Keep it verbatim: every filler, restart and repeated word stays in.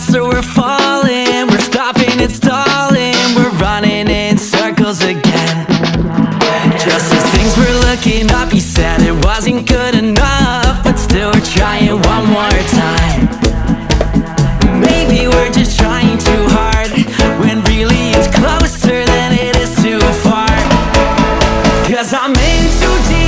faster we're falling. We're stopping and stalling. We're running in circles again. Just as things were looking up, you said it wasn't good enough, but still we're trying one more time. Maybe we're just trying too hard, when really it's closer than it is too far. Cause I'm in too deep.